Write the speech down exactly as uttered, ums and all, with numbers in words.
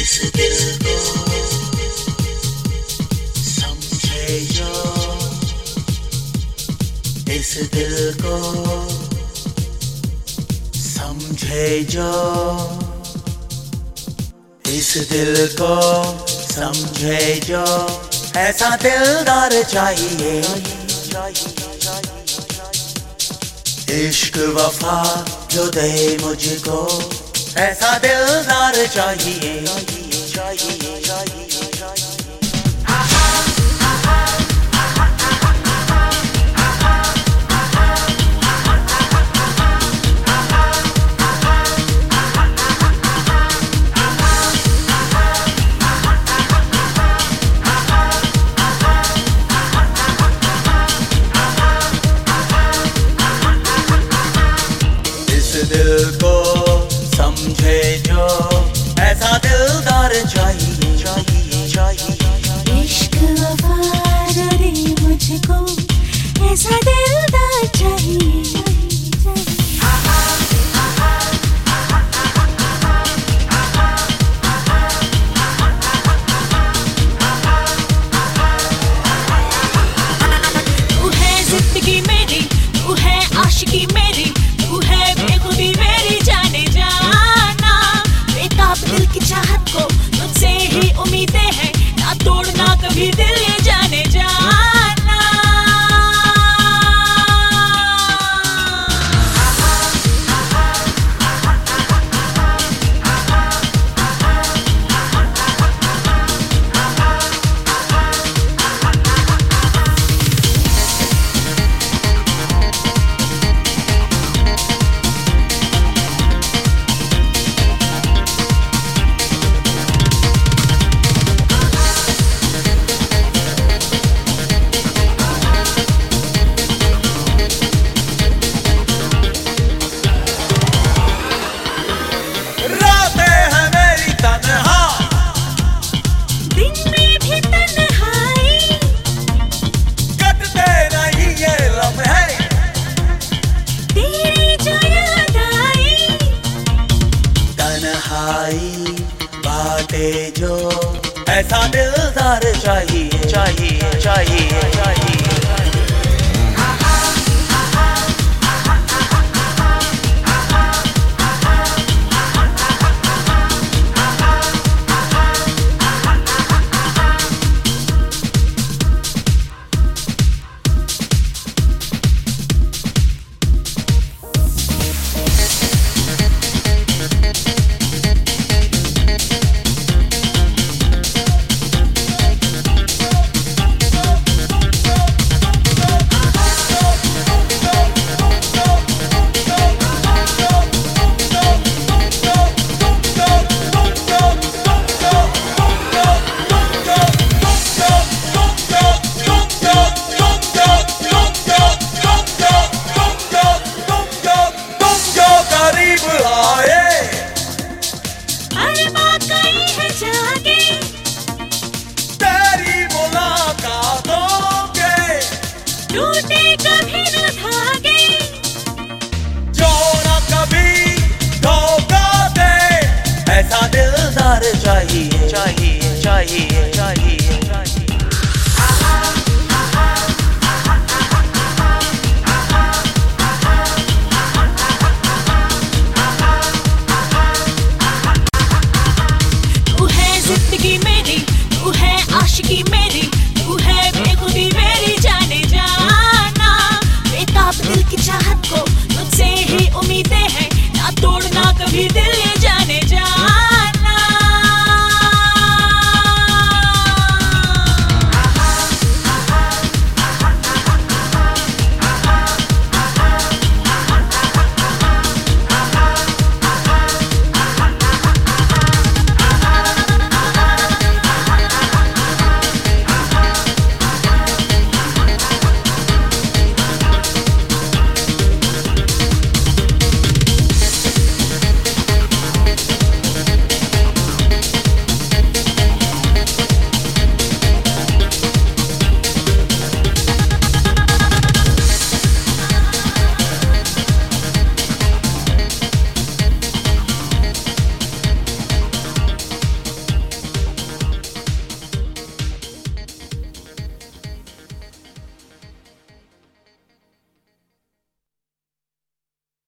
इस दिल को समझे जो, इस दिल को समझे जो, इस दिल को समझे जो, ऐसा दिलदार चाहिए। इश्क वफा जो दे मुझको, ऐसा दिलदार चाहिए। दिल को समझे जो, ऐसा दिलदार चाहिए, चाहिए, चाहिए। इश्क वफा जो दे मुझको, ऐसा दिलदार चाहिए, चाहिए। तू है जिंदगी मेरी, तू है आशिकी मेरी, तू है बेखुदी मेरी जाने जाना। बेताब दिल की चाहत को तुझसे ही उम्मीदें हैं, ना तोड़ना कभी दिल ये जाने जाना। बातें जो, ऐसा दिलदार चाहिए, चाहिए, चाहिए, चाहिए। टूटे कभी न धागे, जोड़ा कभी धोखा दे, ऐसा दिलदार चाहिए, चाहिए, चाहिए, चाहिए।